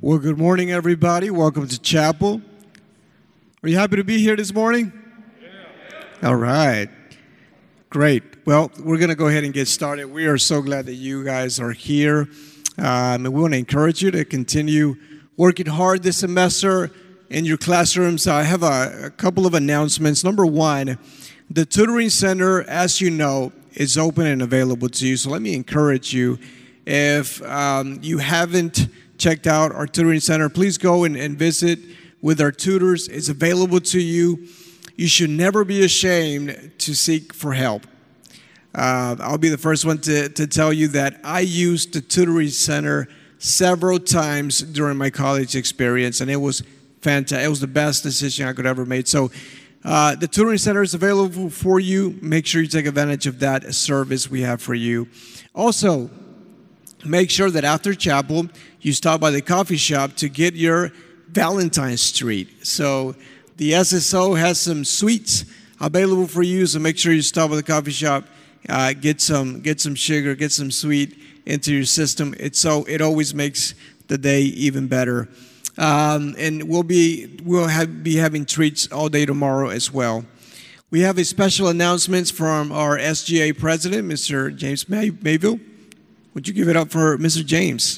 Well, good morning, everybody. Welcome to chapel. Are you happy to be here this morning? Yeah. All right. Great. Well, we're going to go ahead and get started. We are so glad that you guys are here. And we want to encourage you to continue working hard this semester in your classrooms. I have a couple of announcements. Number one, the tutoring center, as you know, is open and available to you. So let me encourage you, if you haven't checked out our tutoring center, please go and visit with our tutors. It's available to you. You should never be ashamed to seek for help. I'll be the first one to tell you that I used the tutoring center several times during my college experience, and it was fantastic. It was the best decision I could ever make. So the tutoring center is available for you. Make sure you take advantage of that service we have for you. Also, make sure that after chapel, you stop by the coffee shop to get your Valentine's treat. So the SSO has some sweets available for you, so make sure you stop by the coffee shop, get some sugar, get some sweet into your system. It always makes the day even better. And we'll be having treats all day tomorrow as well. We have a special announcements from our SGA president, Mr. James Mayville. Would you give it up for Mr. James?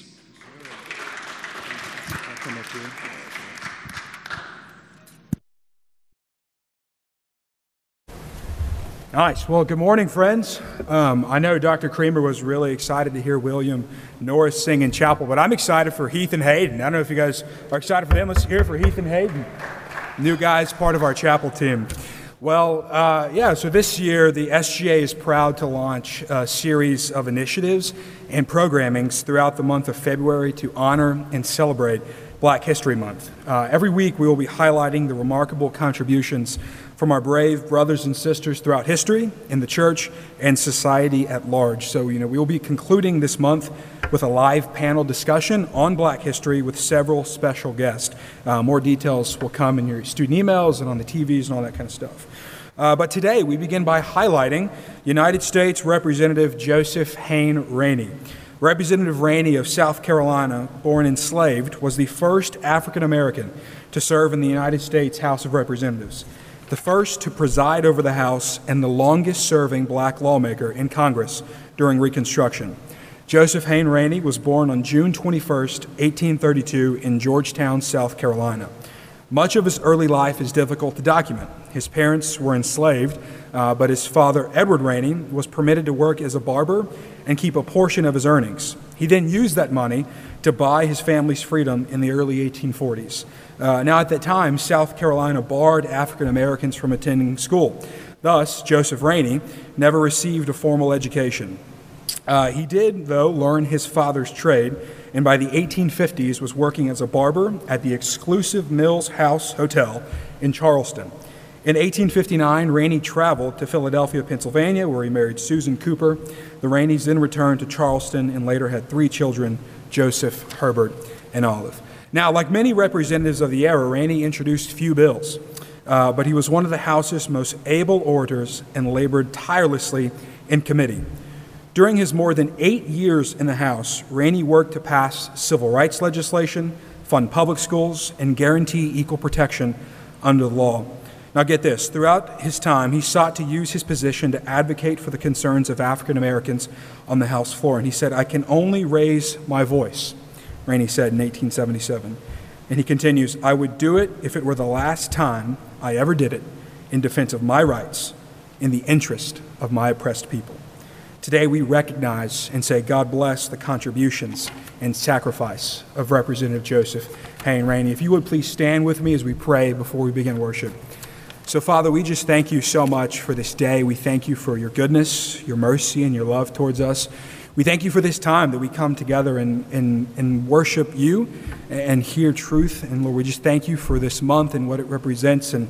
Nice. Well, good morning, friends. I know Dr. Creamer was really excited to hear William Norris sing in chapel, but I'm excited for Heath and Hayden. I don't know if you guys are excited for them. Let's hear it for Heath and Hayden, new guys, part of our chapel team. Well, so this year the SGA is proud to launch a series of initiatives and programmings throughout the month of February to honor and celebrate Black History Month. Every week we will be highlighting the remarkable contributions from our brave brothers and sisters throughout history, in the church, and society at large. So, we will be concluding this month with a live panel discussion on Black history with several special guests. More details will come in your student emails and on the TVs and all that kind of stuff. But today we begin by highlighting United States Representative Joseph Hayne Rainey. Representative Rainey of South Carolina, born enslaved, was the first African American to serve in the United States House of Representatives, the first to preside over the House, and the longest-serving black lawmaker in Congress during Reconstruction. Joseph Hayne Rainey was born on June 21st, 1832 in Georgetown, South Carolina. Much of his early life is difficult to document. His parents were enslaved, but his father, Edward Rainey, was permitted to work as a barber and keep a portion of his earnings. He then used that money to buy his family's freedom in the early 1840s. Now, at that time, South Carolina barred African Americans from attending school. Thus, Joseph Rainey never received a formal education. He did, though, learn his father's trade, and by the 1850s was working as a barber at the exclusive Mills House Hotel in Charleston. In 1859, Rainey traveled to Philadelphia, Pennsylvania, where he married Susan Cooper. The Raineys then returned to Charleston and later had 3 children, Joseph, Herbert, and Olive. Now, like many representatives of the era, Rainey introduced few bills, but he was one of the House's most able orators and labored tirelessly in committee. During his more than 8 years in the House, Rainey worked to pass civil rights legislation, fund public schools, and guarantee equal protection under the law. Now get this, throughout his time, he sought to use his position to advocate for the concerns of African Americans on the House floor. And he said, "I can only raise my voice," Rainey said in 1877. And he continues, "I would do it if it were the last time I ever did it in defense of my rights, in the interest of my oppressed people." Today we recognize and say, God bless the contributions and sacrifice of Representative Joseph Hayne Rainey. If you would please stand with me as we pray before we begin worship. So, Father, we just thank you so much for this day. We thank you for your goodness, your mercy, and your love towards us. We thank you for this time that we come together and worship you and hear truth. And Lord, we just thank you for this month and what it represents and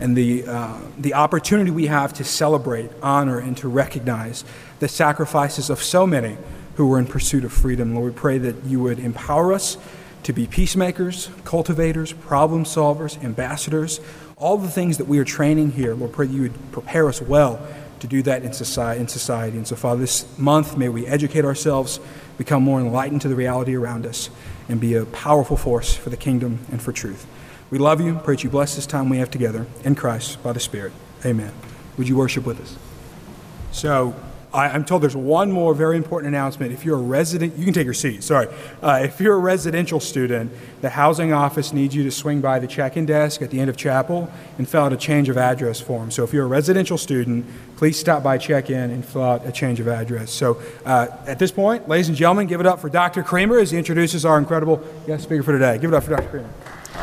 the opportunity we have to celebrate, honor, and to recognize the sacrifices of so many who were in pursuit of freedom. Lord, we pray that you would empower us to be peacemakers, cultivators, problem solvers, ambassadors, all the things that we are training here. Lord, pray that you would prepare us well to do that in society. And so, Father, this month, may we educate ourselves, become more enlightened to the reality around us, and be a powerful force for the kingdom and for truth. We love you. Pray that you bless this time we have together in Christ by the Spirit. Amen. Would you worship with us? So, I'm told there's one more very important announcement. If you're a resident, you can take your seat, sorry. If you're a residential student, the housing office needs you to swing by the check-in desk at the end of chapel and fill out a change of address form. So if you're a residential student, please stop by check-in and fill out a change of address. So at this point, ladies and gentlemen, give it up for Dr. Creamer as he introduces our incredible guest speaker for today. Give it up for Dr. Creamer.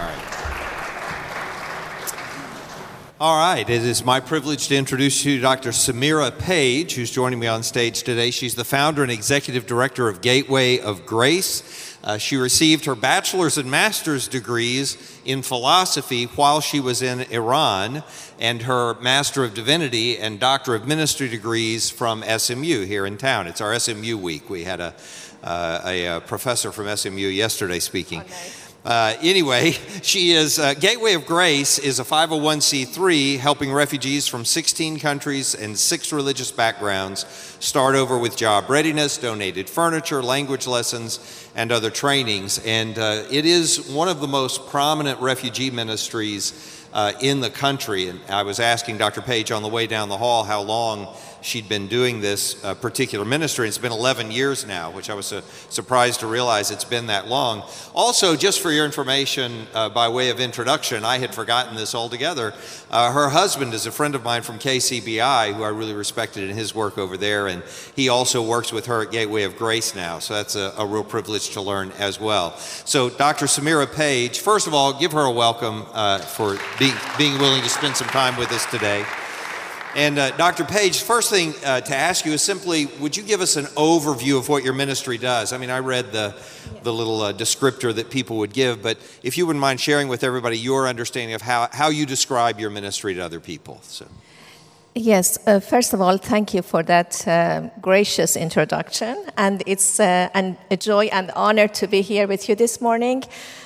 All right, it is my privilege to introduce you to Dr. Samira Page, who's joining me on stage today. She's the founder and executive director of Gateway of Grace. She received her bachelor's and master's degrees in philosophy while she was in Iran, and her Master of Divinity and Doctor of Ministry degrees from SMU here in town. It's our SMU week. We had a professor from SMU yesterday speaking. Okay. Anyway, she is, Gateway of Grace is a 501c3 helping refugees from 16 countries and 6 religious backgrounds start over with job readiness, donated furniture, language lessons, and other trainings. And it is one of the most prominent refugee ministries in the country. And I was asking Dr. Page on the way down the hall how long she'd been doing this particular ministry. It's been 11 years now, which I was surprised to realize it's been that long. Also, just for your information, by way of introduction, I had forgotten this altogether. Her husband is a friend of mine from KCBI, who I really respected in his work over there, and he also works with her at Gateway of Grace now, so that's a real privilege to learn as well. So Dr. Samira Page, first of all, give her a welcome for being willing to spend some time with us today. And Dr. Page, first thing to ask you is simply, would you give us an overview of what your ministry does? I mean, I read the little descriptor that people would give, but if you wouldn't mind sharing with everybody your understanding of how you describe your ministry to other people. So. Yes, first of all, thank you for that gracious introduction. And it's a joy and honor to be here with you this morning.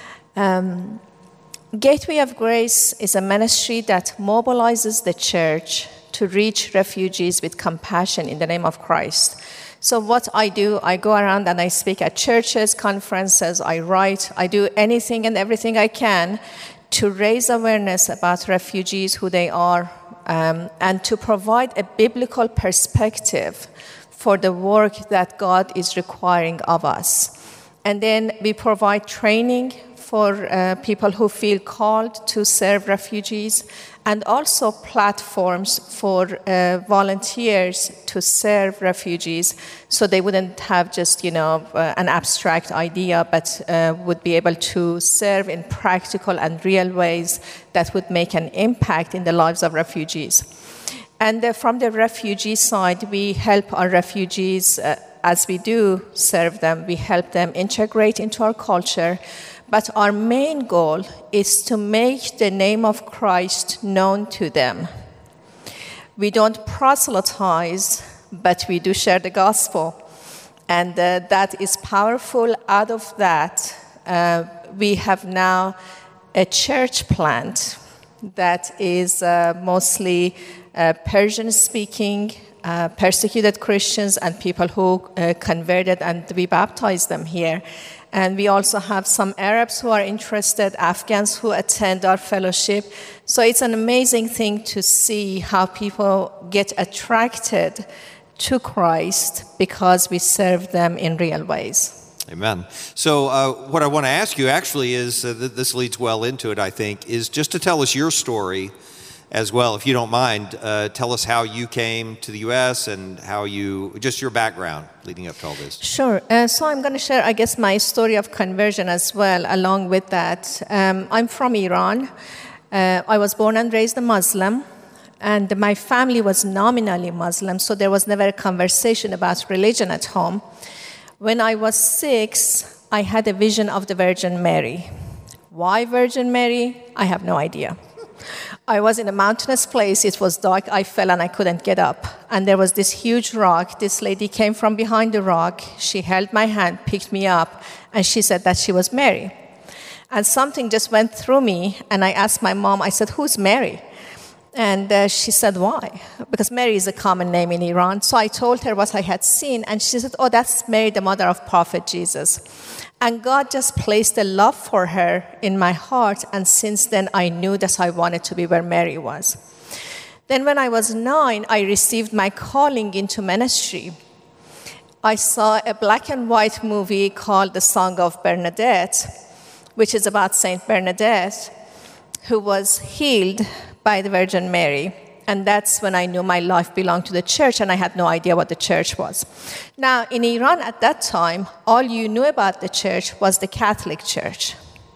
Gateway of Grace is a ministry that mobilizes the church to reach refugees with compassion in the name of Christ. So what I do, I go around and I speak at churches, conferences, I write, I do anything and everything I can to raise awareness about refugees, who they are, and to provide a biblical perspective for the work that God is requiring of us. And then we provide training for people who feel called to serve refugees, and also platforms for volunteers to serve refugees, so they wouldn't have just, an abstract idea, but would be able to serve in practical and real ways that would make an impact in the lives of refugees. And from the refugee side, we help our refugees, as we do serve them, we help them integrate into our culture. But our main goal is to make the name of Christ known to them. We don't proselytize, but we do share the gospel. And that is powerful. Out of that, we have now a church plant that is mostly Persian-speaking, persecuted Christians and people who converted, and we baptize them here. And we also have some Arabs who are interested, Afghans who attend our fellowship. So it's an amazing thing to see how people get attracted to Christ because we serve them in real ways. Amen. So what I want to ask you actually is, this leads well into it, I think, is just to tell us your story as well, if you don't mind. Tell us how you came to the U.S. and just your background leading up to all this. Sure. So I'm going to share, I guess, my story of conversion as well, along with that. I'm from Iran. I was born and raised a Muslim, and my family was nominally Muslim, so there was never a conversation about religion at home. When I was 6, I had a vision of the Virgin Mary. Why Virgin Mary? I have no idea. I was in a mountainous place, it was dark, I fell and I couldn't get up. And there was this huge rock, this lady came from behind the rock, she held my hand, picked me up, and she said that she was Mary. And something just went through me, and I asked my mom, I said, who's Mary? And she said, why? Because Mary is a common name in Iran. So I told her what I had seen, and she said, oh, that's Mary, the mother of Prophet Jesus. And God just placed a love for her in my heart, and since then I knew that I wanted to be where Mary was. Then when I was 9, I received my calling into ministry. I saw a black and white movie called The Song of Bernadette, which is about Saint Bernadette, who was healed by the Virgin Mary. And that's when I knew my life belonged to the church, and I had no idea what the church was. Now, in Iran at that time, all you knew about the church was the Catholic Church.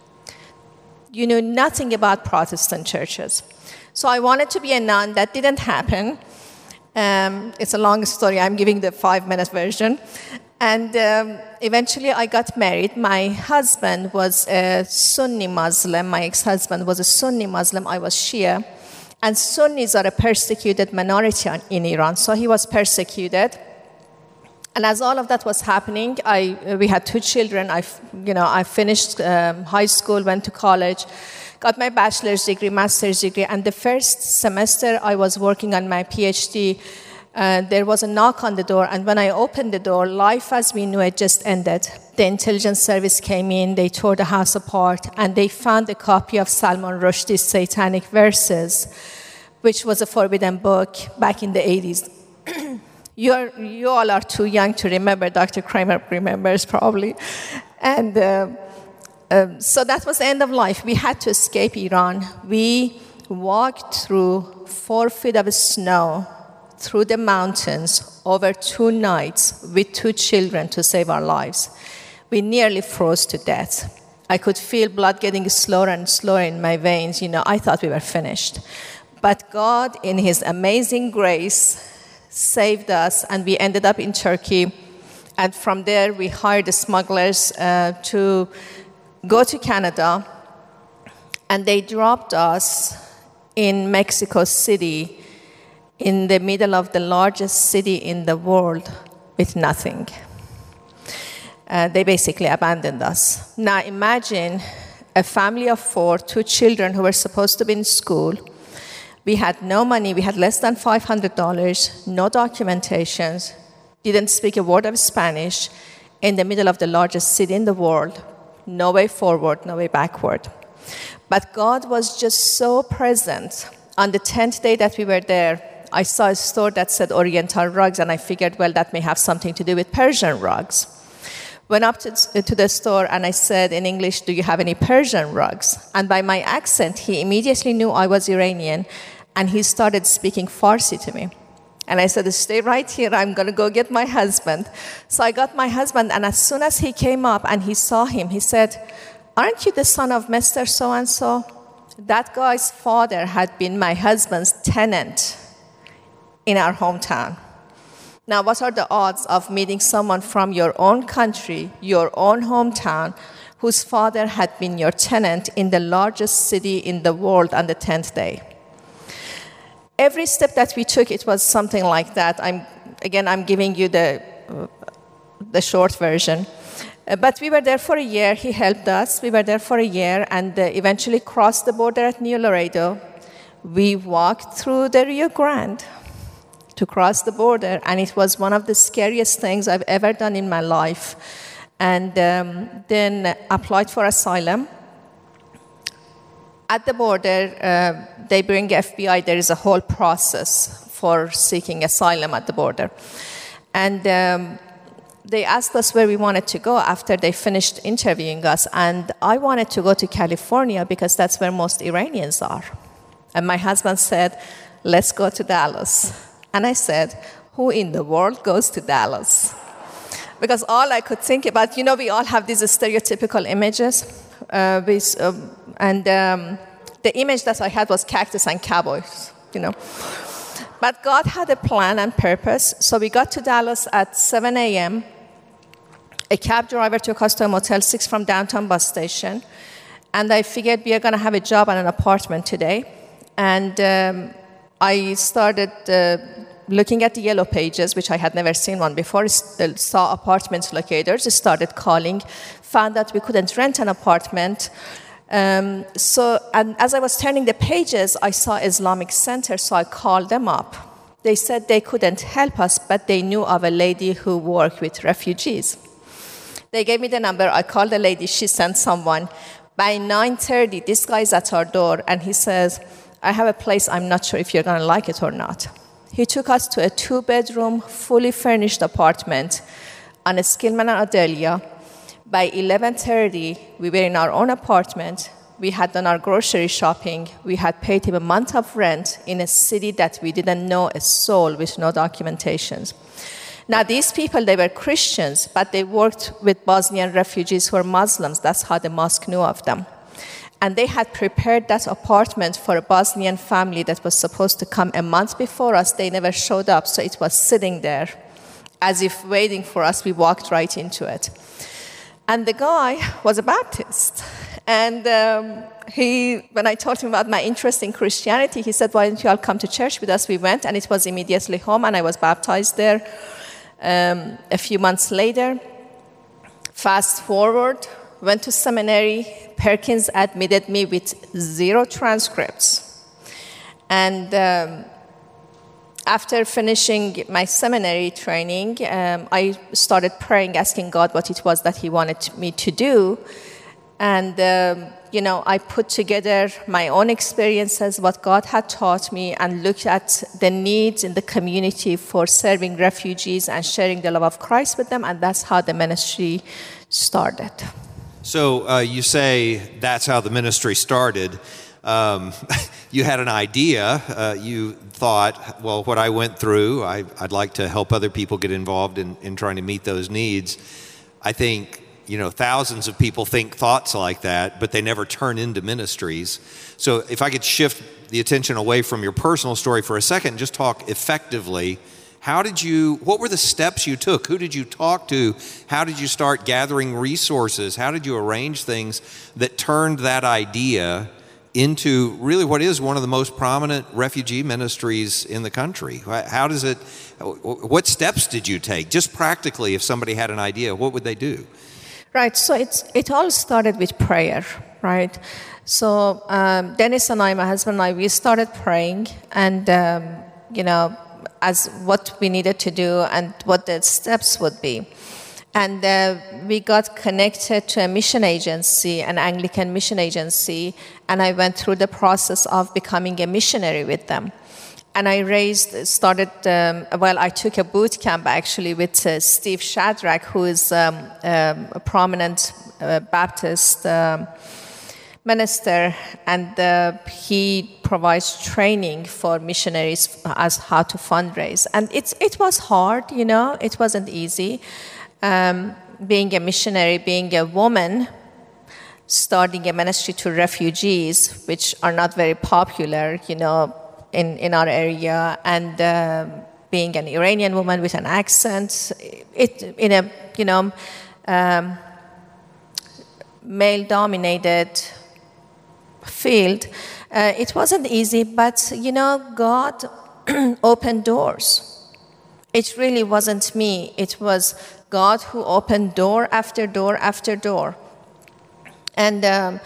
You knew nothing about Protestant churches. So I wanted to be a nun. That didn't happen. It's a long story. I'm giving the 5-minute version. And eventually I got married. My husband was a Sunni Muslim. My ex-husband was a Sunni Muslim. I was Shia. And Sunnis are a persecuted minority in Iran. So he was persecuted. And as all of that was happening, we had 2 children. I finished high school, went to college, got my bachelor's degree, master's degree. And the first semester I was working on my PhD, there was a knock on the door, and when I opened the door, life as we knew it just ended. The intelligence service came in, they tore the house apart, and they found a copy of Salman Rushdie's Satanic Verses, which was a forbidden book back in the 80s. You all are too young to remember. Dr. Kramer remembers probably. And so that was the end of life. We had to escape Iran. We walked through 4 feet of snow, through the mountains, over 2 nights with 2 children to save our lives. We nearly froze to death. I could feel blood getting slower and slower in my veins. I thought we were finished. But God, in His amazing grace, saved us, and we ended up in Turkey. And from there, we hired the smugglers to go to Canada. And they dropped us in Mexico City, in the middle of the largest city in the world, with nothing. They basically abandoned us. Now imagine a family of 4, 2 children who were supposed to be in school. We had no money. We had less than $500, no documentations, didn't speak a word of Spanish, in the middle of the largest city in the world. No way forward, no way backward. But God was just so present. On the 10th day that we were there, I saw a store that said Oriental rugs, and I figured, well, that may have something to do with Persian rugs. Went up to the store, and I said in English, do you have any Persian rugs? And by my accent, he immediately knew I was Iranian, and he started speaking Farsi to me. And I said, stay right here, I'm going to go get my husband. So I got my husband, and as soon as he came up and he saw him, he said, aren't you the son of Mr. So-and-so? That guy's father had been my husband's tenant in our hometown. Now, what are the odds of meeting someone from your own country, your own hometown, whose father had been your tenant in the largest city in the world on the 10th day? Every step that we took, it was something like that. I'm giving you the short version. But we were there for a year. He helped us. We were there for a year and eventually crossed the border at New Laredo. We walked through the Rio Grande to cross the border, and it was one of the scariest things I've ever done in my life. And then applied for asylum. At the border, they bring FBI. There is a whole process for seeking asylum at the border. And they asked us where we wanted to go after they finished interviewing us. And I wanted to go to California because that's where most Iranians are. And my husband said, let's go to Dallas. And I said, who in the world goes to Dallas? Because all I could think about, we all have these stereotypical images. The image that I had was cactus and cowboys, But God had a plan and purpose. So we got to Dallas at 7 a.m. A cab driver took us to a Motel 6 from downtown bus station. And I figured we are going to have a job and an apartment today. And I started looking at the Yellow Pages, which I had never seen one before, saw apartment locators, started calling, found that we couldn't rent an apartment. And as I was turning the pages, I saw Islamic Center, so I called them up. They said they couldn't help us, but they knew of a lady who worked with refugees. They gave me the number. I called the lady. She sent someone. By 9:30, this guy's at our door, and he says, I have a place. I'm not sure if you're going to like it or not. He took us to a 2-bedroom, fully furnished apartment on Skillman and Adelia. By 11:30, we were in our own apartment. We had done our grocery shopping. We had paid him a month of rent in a city that we didn't know a soul, with no documentations. Now, these people, they were Christians, but they worked with Bosnian refugees who were Muslims. That's how the mosque knew of them. And they had prepared that apartment for a Bosnian family that was supposed to come a month before us. They never showed up, so it was sitting there as if waiting for us. We walked right into it. And the guy was a Baptist. And when I told him about my interest in Christianity, he said, why don't you all come to church with us? We went, and it was immediately home, and I was baptized there. A few months later, fast forward, went to seminary. Perkins admitted me with 0 transcripts. And after finishing my seminary training, I started praying, asking God what it was that He wanted me to do. And, I put together my own experiences, what God had taught me, and looked at the needs in the community for serving refugees and sharing the love of Christ with them, and that's how the ministry started. So you say that's how the ministry started. You had an idea. You thought, well, what I went through, I'd like to help other people get involved in trying to meet those needs. I think, thousands of people think thoughts like that, but they never turn into ministries. So if I could shift the attention away from your personal story for a second, just talk effectively. What were the steps you took? Who did you talk to? How did you start gathering resources? How did you arrange things that turned that idea into really what is one of the most prominent refugee ministries in the country? What steps did you take? Just practically, if somebody had an idea, what would they do? Right, so it all started with prayer, right? So Dennis and I, my husband and I, we started praying, and, as what we needed to do and what the steps would be. And we got connected to a mission agency, an Anglican mission agency, and I went through the process of becoming a missionary with them. And I took a boot camp actually with Steve Shadrach, who is a prominent Baptist minister, and he provides training for missionaries as how to fundraise. And it was hard, it wasn't easy. Being a missionary, being a woman, starting a ministry to refugees, which are not very popular, in our area, and being an Iranian woman with an accent, in a male-dominated field, it wasn't easy, but God opened doors. It really wasn't me. It was God who opened door after door after door. And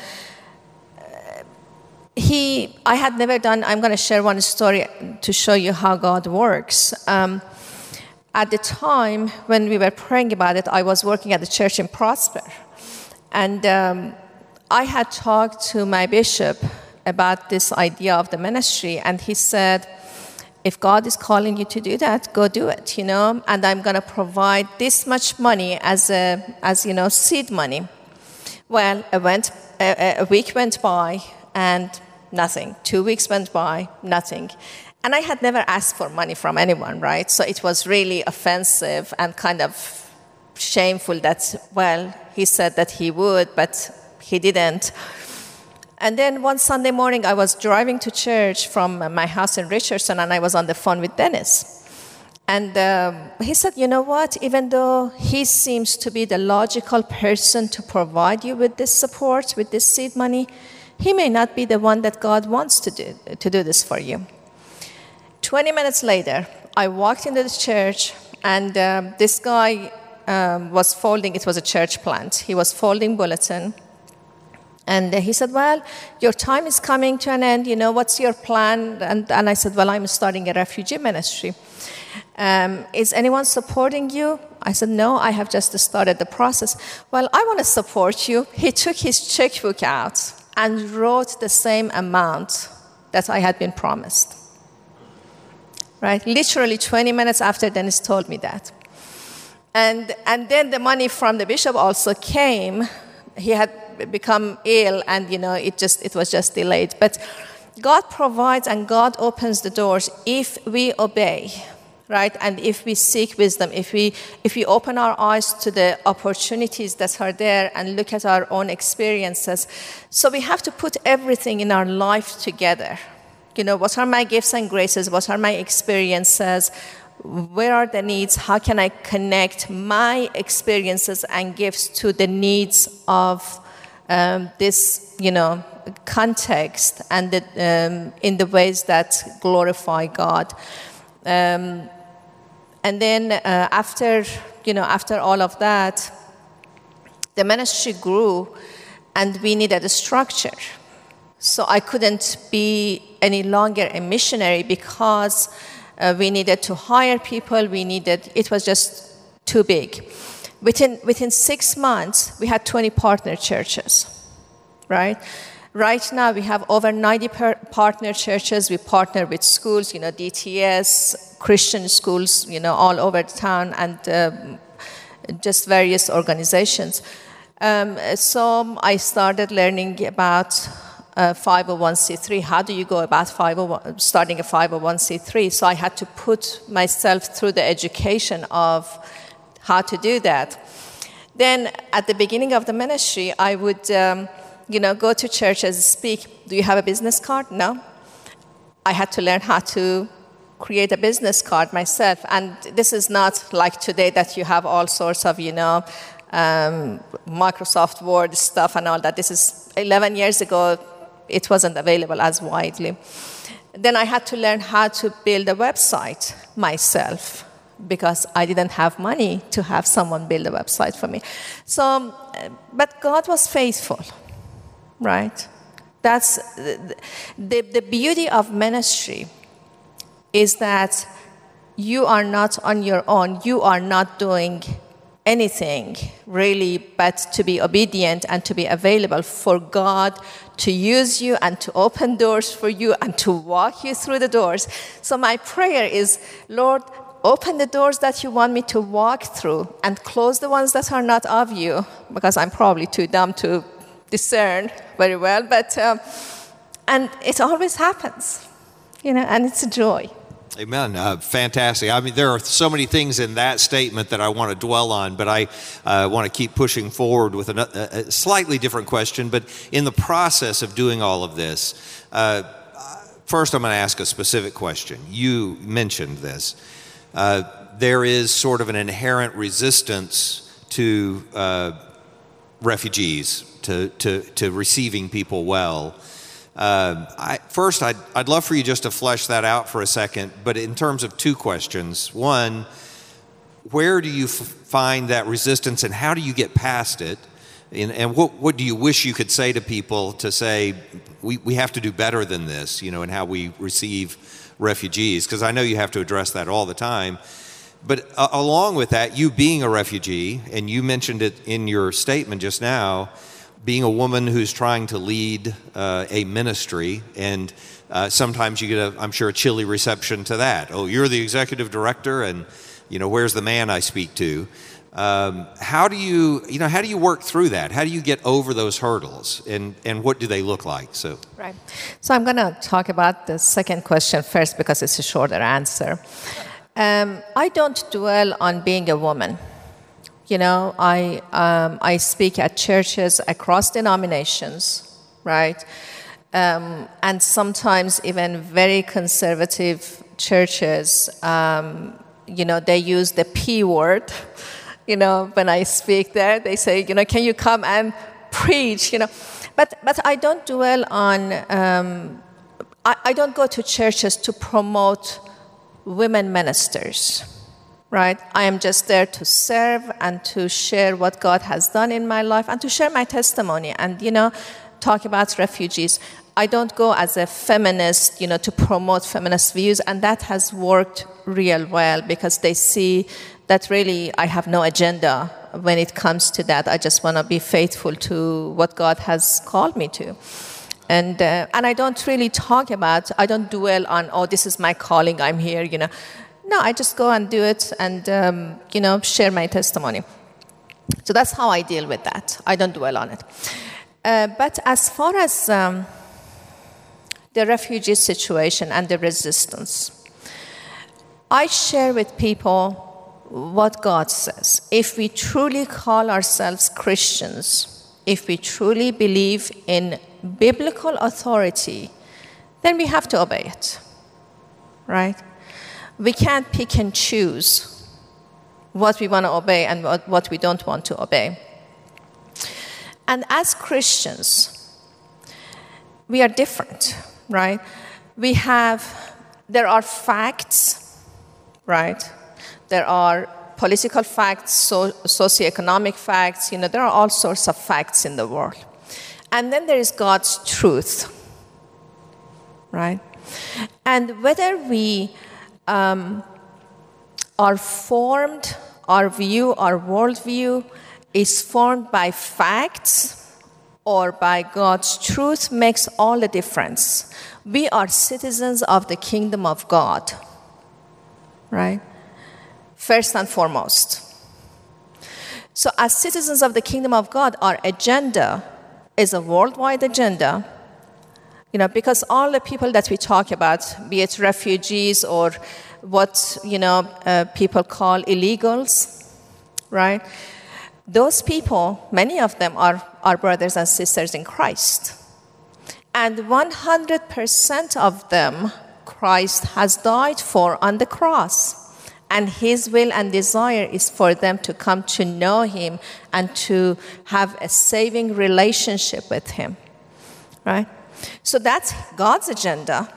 I had never done, I'm going to share one story to show you how God works. At the time when we were praying about it, I was working at the church in Prosper. And I had talked to my bishop about this idea of the ministry, and he said, if God is calling you to do that, go do it, and I'm going to provide this much money as seed money. Well, a week went by, and nothing. 2 weeks went by, nothing. And I had never asked for money from anyone, right? So it was really offensive and kind of shameful that, he said that he would, but he didn't. And then one Sunday morning, I was driving to church from my house in Richardson, and I was on the phone with Dennis. And he said, you know what, even though he seems to be the logical person to provide you with this support, with this seed money, he may not be the one that God wants to do this for you. 20 minutes later, I walked into the church, and this guy was folding, it was a church plant. He was folding bulletin, And he said, well, your time is coming to an end. What's your plan? And I said, well, I'm starting a refugee ministry. Is anyone supporting you? I said, no, I have just started the process. Well, I want to support you. He took his checkbook out and wrote the same amount that I had been promised. Right? Literally 20 minutes after Dennis told me that. And then the money from the bishop also came. He had become ill, and it was just delayed. But God provides and God opens the doors if we obey, right? And if we seek wisdom, if we open our eyes to the opportunities that are there and look at our own experiences. So we have to put everything in our life together. What are my gifts and graces? What are my experiences? Where are the needs? How can I connect my experiences and gifts to the needs of this, context and in the ways that glorify God? And then after all of that, the ministry grew, and we needed a structure. So I couldn't be any longer a missionary because we needed to hire people. It was just too big. Within 6 months, we had 20 partner churches, right? Right now, we have over 90 partner churches. We partner with schools, DTS, Christian schools, all over the town, and just various organizations. So I started learning about 501c3. How do you go about starting a 501c3? So I had to put myself through the education of how to do that. Then at the beginning of the ministry, I would go to churches, speak. Do you have a business card? No. I had to learn how to create a business card myself. And this is not like today that you have all sorts of, Microsoft Word stuff and all that. This is 11 years ago. It wasn't available as widely. Then I had to learn how to build a website myself because I didn't have money to have someone build a website for me. So, but God was faithful, right? That's the beauty of ministry is that you are not on your own. You are not doing anything really but to be obedient and to be available for God to use you and to open doors for you and to walk you through the doors. So my prayer is, Lord, open the doors that you want me to walk through and close the ones that are not of you, because I'm probably too dumb to discern very well, but and it always happens, and it's a joy. Amen. Fantastic. I mean, there are so many things in that statement that I want to dwell on, but I want to keep pushing forward with a slightly different question. But in the process of doing all of this, first I'm going to ask a specific question. You mentioned this. There is sort of an inherent resistance to refugees, to receiving people well. First, I'd love for you just to flesh that out for a second, but in terms of two questions. One, where do you find that resistance and how do you get past it? And what do you wish you could say to people to say, we have to do better than this, in how we receive refugees? Because I know you have to address that all the time. But along with that, you being a refugee, and you mentioned it in your statement just now, being a woman who's trying to lead a ministry, and sometimes you get, I'm sure, a chilly reception to that. Oh, you're the executive director, and where's the man I speak to? How do you work through that? How do you get over those hurdles, and what do they look like? Right. So I'm going to talk about the second question first because it's a shorter answer. I don't dwell on being a woman. I speak at churches across denominations, right? And sometimes even very conservative churches, they use the P word. When I speak there, they say, can you come and preach? But I don't dwell on. I don't go to churches to promote women ministers. Right? I am just there to serve and to share what God has done in my life and to share my testimony and, talk about refugees, I don't go as a feminist, to promote feminist views, and that has worked real well because they see that really I have no agenda when it comes to that. I just want to be faithful to what God has called me to. And I don't really I don't dwell on, oh, this is my calling, I'm here, No, I just go and do it and, share my testimony. So that's how I deal with that. I don't dwell on it. But as far as the refugee situation and the resistance, I share with people what God says. If we truly call ourselves Christians, if we truly believe in biblical authority, then we have to obey it, right? We can't pick and choose what we want to obey and what we don't want to obey. And as Christians, we are different, right? There are facts, right? There are political facts, socioeconomic facts, there are all sorts of facts in the world. And then there is God's truth, right? And whether we are formed, our worldview is formed by facts or by God's truth makes all the difference. We are citizens of the kingdom of God, right? First and foremost. So as citizens of the kingdom of God, our agenda is a worldwide agenda, because all the people that we talk about, be it refugees or what, people call illegals, right? Those people, many of them are our brothers and sisters in Christ. And 100% of them, Christ has died for on the cross. And his will and desire is for them to come to know him and to have a saving relationship with him, right? So that's God's agenda.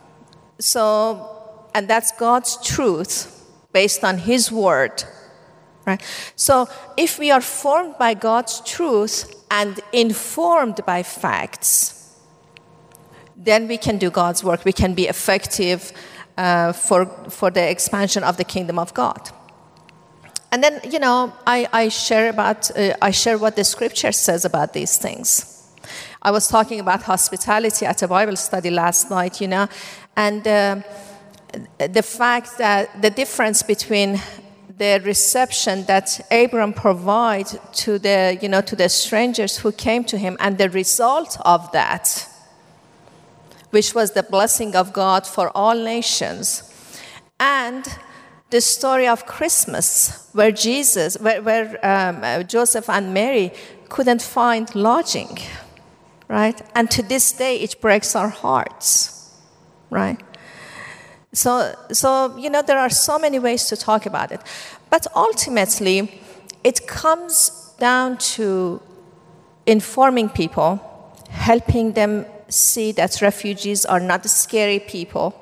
And that's God's truth based on his word, right? So if we are formed by God's truth and informed by facts, then we can do God's work. We can be effective for the expansion of the kingdom of God. And then, I share what the scripture says about these things. I was talking about hospitality at a Bible study last night, and the fact that the difference between the reception that Abram provided to the strangers who came to him and the result of that, which was the blessing of God for all nations, and the story of Christmas, where Joseph and Mary couldn't find lodging, right? And to this day, it breaks our hearts, right? So there are so many ways to talk about it, but ultimately, it comes down to informing people, helping them see that refugees are not scary people,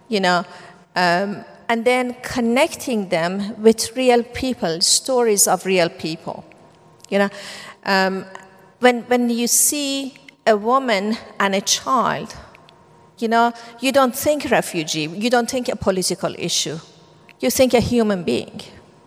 and then connecting them with real people, stories of real people. When you see a woman and a child, you don't think refugee, you don't think a political issue, you think a human being.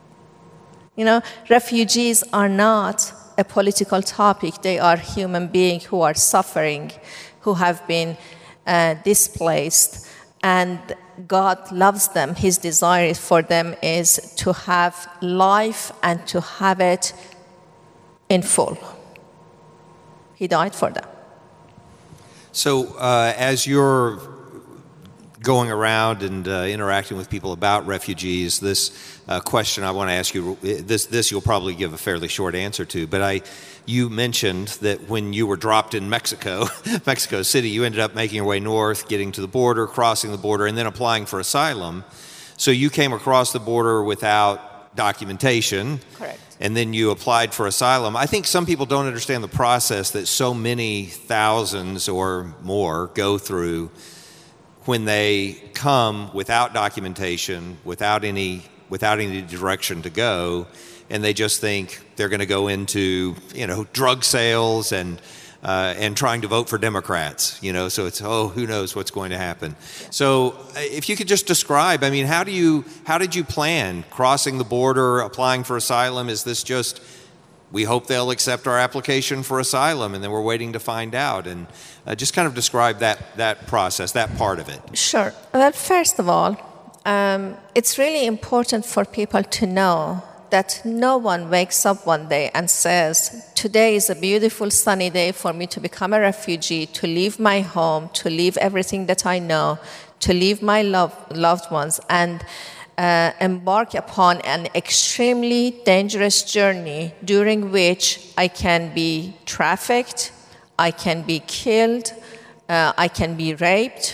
Refugees are not a political topic, they are human beings who are suffering, who have been displaced, and God loves them. His desire for them is to have life and to have it in full. He died for them. So as you're going around and interacting with people about refugees, this question I want to ask you, this you'll probably give a fairly short answer to, but you mentioned that when you were dropped in Mexico City, you ended up making your way north, getting to the border, crossing the border, and then applying for asylum. So you came across the border without documentation. Correct. And then you applied for asylum. I think some people don't understand the process that so many thousands or more go through when they come without documentation, without any direction to go, and they just think they're going to go into, drug sales and and trying to vote for Democrats, so it's, who knows what's going to happen. So if you could just describe, how did you plan crossing the border, applying for asylum? Is this just, we hope they'll accept our application for asylum, and then we're waiting to find out? And just kind of describe that process, that part of it. Sure. Well, first of all, it's really important for people to know that no one wakes up one day and says, today is a beautiful sunny day for me to become a refugee, to leave my home, to leave everything that I know, to leave my loved ones, and embark upon an extremely dangerous journey during which I can be trafficked, I can be killed, I can be raped,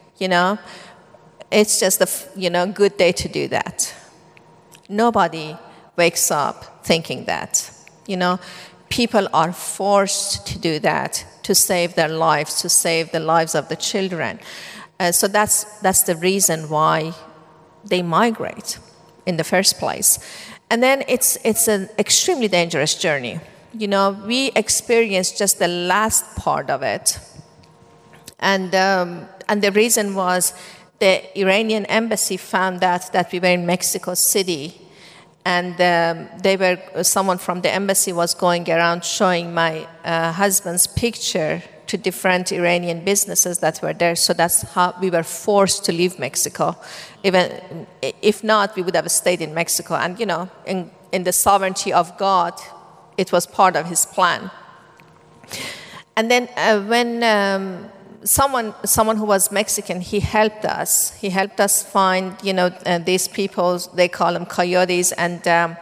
It's just a good day to do that. Nobody wakes up thinking that. People are forced to do that to save their lives, to save the lives of the children. So that's the reason why they migrate in the first place. And then it's an extremely dangerous journey. We experienced just the last part of it. And the reason was the Iranian embassy found out that we were in Mexico City, and someone from the embassy was going around showing my husband's picture to different Iranian businesses that were there. So that's how we were forced to leave Mexico. Even if not, we would have stayed in Mexico. And in the sovereignty of God, it was part of His plan. And then when someone who was Mexican, he helped us. He helped us find, these people, they call them coyotes, and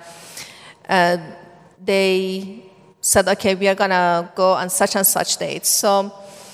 they said, okay, we are going to go on such and such dates. So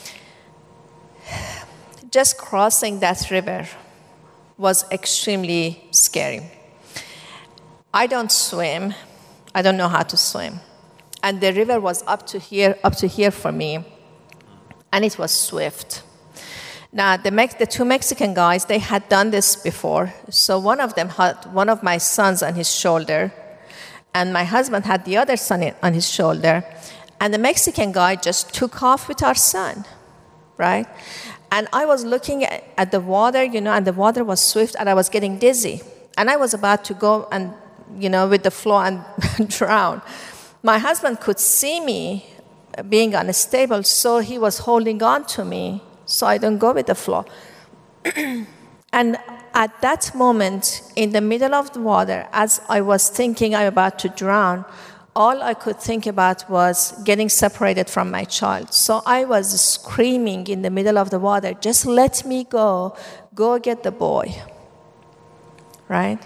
just crossing that river was extremely scary. I don't swim. I don't know how to swim. And the river was up to here for me. And it was swift. Now, the two Mexican guys, they had done this before. So one of them had one of my sons on his shoulder, and my husband had the other son on his shoulder. And the Mexican guy just took off with our son, right? And I was looking at the water, and the water was swift, and I was getting dizzy. And I was about to go and, with the flow and drown. My husband could see me being unstable, so he was holding on to me so I don't go with the flow. And at that moment, in the middle of the water, as I was thinking I'm about to drown, all I could think about was getting separated from my child. So I was screaming in the middle of the water, just let me go get the boy, right?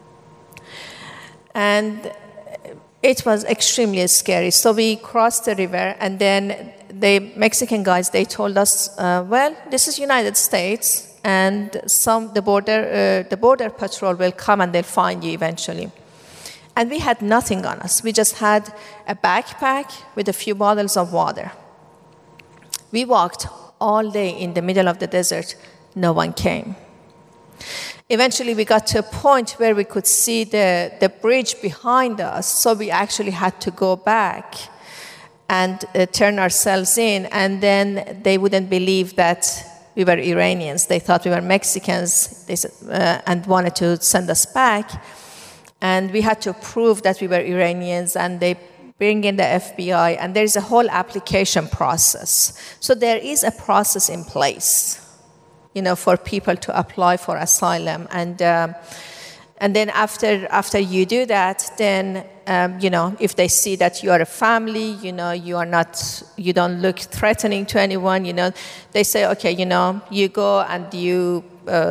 And it was extremely scary. So we crossed the river, and then the Mexican guys, they told us, well, this is United States, and the border patrol will come and they'll find you eventually. And we had nothing on us. We just had a backpack with a few bottles of water. We walked all day in the middle of the desert. No one came. Eventually, we got to a point where we could see the bridge behind us, so we actually had to go back and turn ourselves in, and then they wouldn't believe that we were Iranians. They thought we were Mexicans and wanted to send us back, and we had to prove that we were Iranians, and they bring in the FBI, and there's a whole application process. So there is a process in place, for people to apply for asylum. And then after you do that, then, if they see that you are a family, you don't look threatening to anyone, they say, okay, you go and you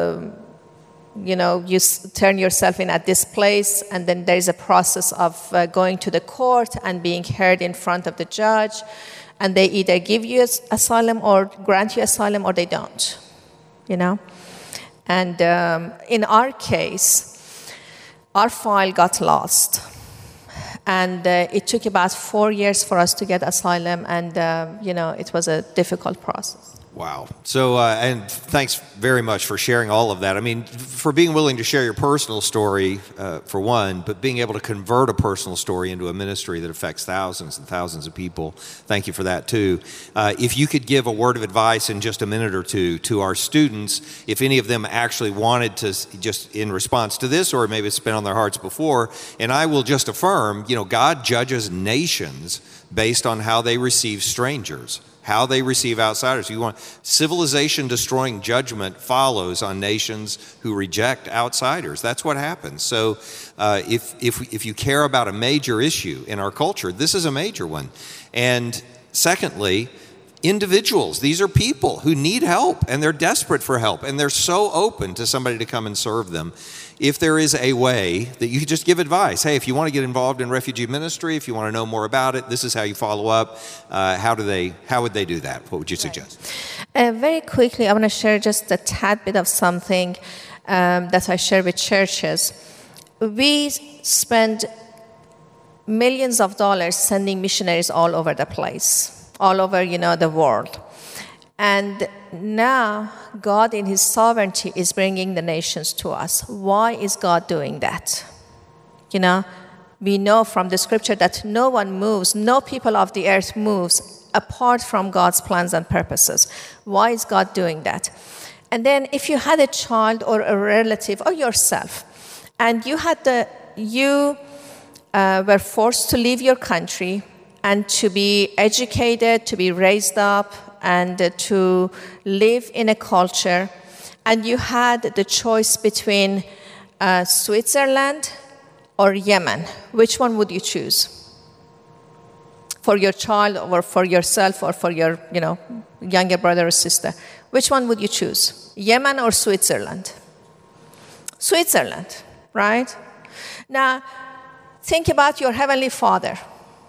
turn yourself in at this place, and then there is a process of going to the court and being heard in front of the judge, and they either give you asylum or grant you asylum, or they don't. And in our case, our file got lost. And it took about 4 years for us to get asylum, and, it was a difficult process. Wow. So, and thanks very much for sharing all of that. I mean, for being willing to share your personal story, for one, but being able to convert a personal story into a ministry that affects thousands and thousands of people. Thank you for that, too. If you could give a word of advice in just a minute or two to our students, if any of them actually wanted to, just in response to this, or maybe it's been on their hearts before, and I will just affirm, God judges nations based on how they receive strangers, how they receive outsiders. You want civilization-destroying judgment follows on nations who reject outsiders. That's what happens. So if you care about a major issue in our culture, this is a major one. And secondly, individuals. These are people who need help, and they're desperate for help, and they're so open to somebody to come and serve them. If there is a way that you could just give advice, hey, if you want to get involved in refugee ministry, if you want to know more about it, this is how you follow up. How would they do that? What would you suggest? Very quickly, I want to share just a tad bit of something that I share with churches. We spend millions of dollars sending missionaries all over the place, all over, the world. And now God in his sovereignty is bringing the nations to us. Why is God doing that? We know from the scripture that no one moves, no people of the earth moves apart from God's plans and purposes. Why is God doing that? And then if you had a child or a relative or yourself, and you were forced to leave your country and to be educated, to be raised up, and to live in a culture, and you had the choice between Switzerland or Yemen, which one would you choose? For your child or for yourself or for your, younger brother or sister? Which one would you choose? Yemen or Switzerland? Switzerland, right? Now, think about your Heavenly Father.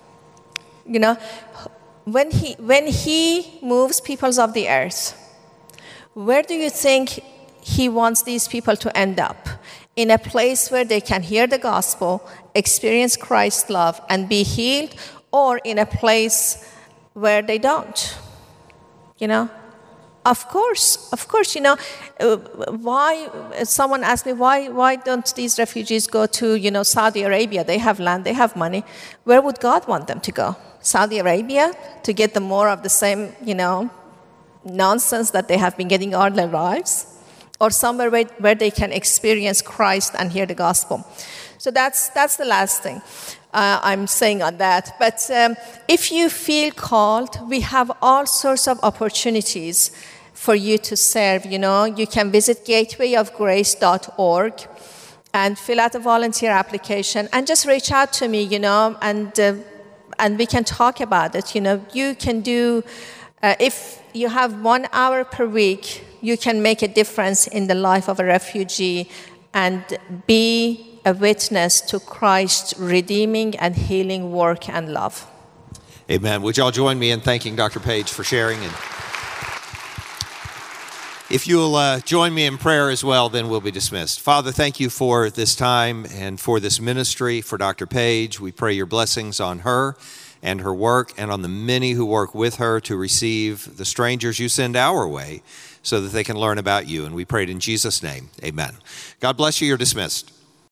When he moves peoples of the earth, where do you think he wants these people to end up? In a place where they can hear the gospel, experience Christ's love, and be healed, or in a place where they don't? Of course, why, someone asked me, why don't these refugees go to, Saudi Arabia? They have land, they have money. Where would God want them to go? Saudi Arabia, to get them more of the same, nonsense that they have been getting all their lives? Or somewhere where they can experience Christ and hear the gospel? So that's the last thing I'm saying on that. But if you feel called, we have all sorts of opportunities for you to serve. You can visit gatewayofgrace.org and fill out a volunteer application and just reach out to me, and we can talk about it. You can do, if you have 1 hour per week, you can make a difference in the life of a refugee and be a witness to Christ's redeeming and healing work and love. Amen. Would y'all join me in thanking Dr. Page for sharing? And if you'll join me in prayer as well, then we'll be dismissed. Father, thank you for this time and for this ministry, for Dr. Page. We pray your blessings on her and her work and on the many who work with her to receive the strangers you send our way so that they can learn about you. And we pray it in Jesus' name. Amen. God bless you. You're dismissed.